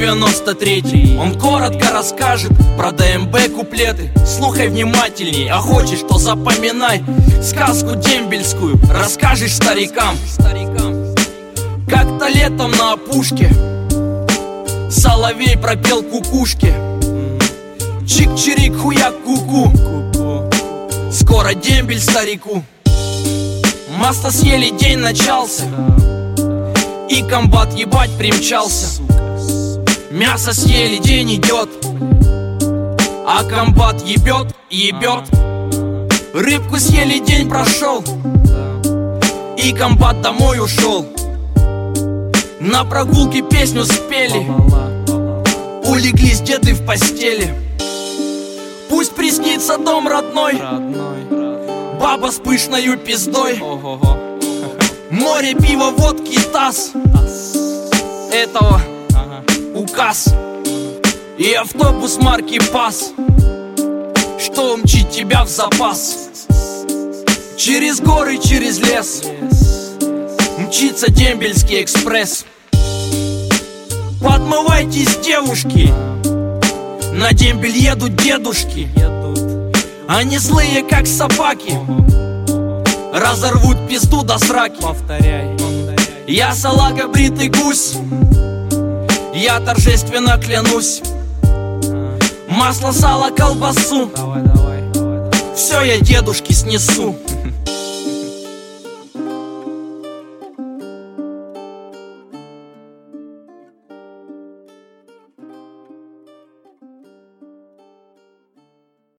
93-й. Он коротко расскажет про ДМБ куплеты. Слухай внимательней, а хочешь, то запоминай. Сказку дембельскую расскажешь старикам. Как-то летом на опушке соловей пропел кукушке. Чик-чирик, хуяк, ку-ку. Скоро дембель старику. Масло съели, день начался, и комбат ебать примчался. Мясо съели, день идет, а комбат ебет, ебет. Рыбку съели, день прошел, и комбат домой ушел. На прогулке песню спели, улеглись деды в постели. Пусть приснится дом родной, баба с пышною пиздой. Море, пиво, водки, таз. Этого указ. И автобус марки ПАС, что мчит тебя в запас. Через горы, через лес мчится дембельский экспресс. Подмывайтесь, девушки, на дембель едут дедушки. Они злые, как собаки, разорвут пизду до сраки. Я салага, бритый гусь, я торжественно клянусь. Масло, сало, колбасу, все я дедушке снесу.